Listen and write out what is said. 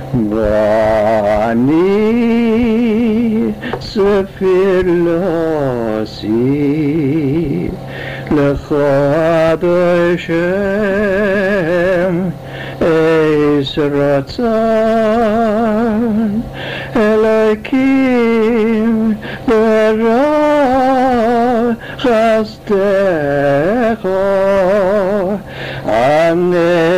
ואני ספיר לא אוסיף לך אדוני שם אס רצון אלוקים ברוך חסדך אני